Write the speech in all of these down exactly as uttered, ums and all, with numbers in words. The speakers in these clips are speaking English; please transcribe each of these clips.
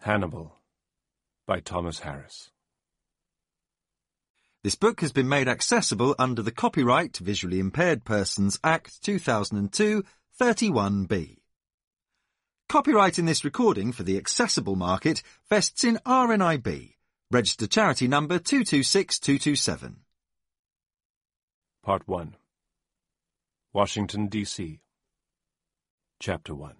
Hannibal by Thomas Harris. This book has been made accessible under the Copyright Visually Impaired Persons Act two thousand two, thirty-one B. Copyright in this recording for the accessible market vests in R N I B, registered charity number two two six two two seven. Part one. Washington, D C Chapter one.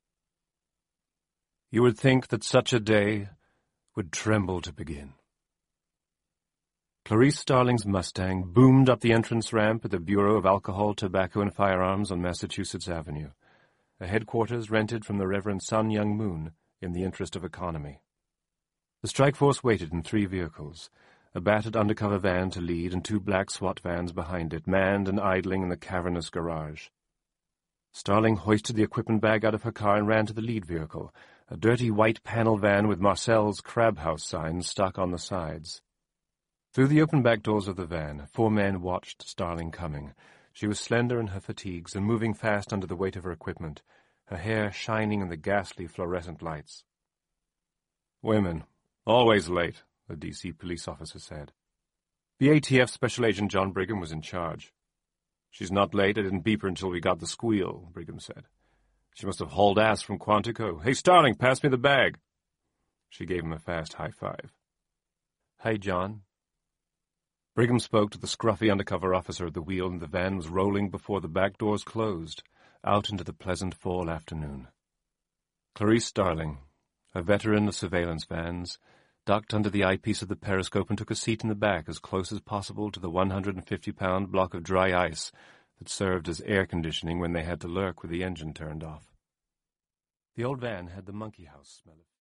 You would think that such a day would tremble to begin. Clarice Starling's Mustang boomed up the entrance ramp at the Bureau of Alcohol, Tobacco, and Firearms on Massachusetts Avenue, a headquarters rented from the Reverend Sun Young Moon in the interest of economy. The strike force waited in three vehicles, a battered undercover van to lead and two black SWAT vans behind it, manned and idling in the cavernous garage. Starling hoisted the equipment bag out of her car and ran to the lead vehicle, a dirty white panel van with Marcel's Crab House signs stuck on the sides. Through the open back doors of the van, four men watched Starling coming. She was slender in her fatigues and moving fast under the weight of her equipment, her hair shining in the ghastly fluorescent lights. "Women, always late," the D C police officer said. The A T F Special Agent John Brigham was in charge. "She's not late. I didn't beep her until we got the squeal," Brigham said. "She must have hauled ass from Quantico. Hey, Starling, pass me the bag." She gave him a fast high five. "Hey, John." Brigham spoke to the scruffy undercover officer at the wheel, and the van was rolling before the back doors closed, out into the pleasant fall afternoon. Clarice Starling, a veteran of surveillance vans, ducked under the eyepiece of the periscope and took a seat in the back as close as possible to the one hundred fifty pound block of dry ice that served as air conditioning when they had to lurk with the engine turned off. The old van had the monkey house smell of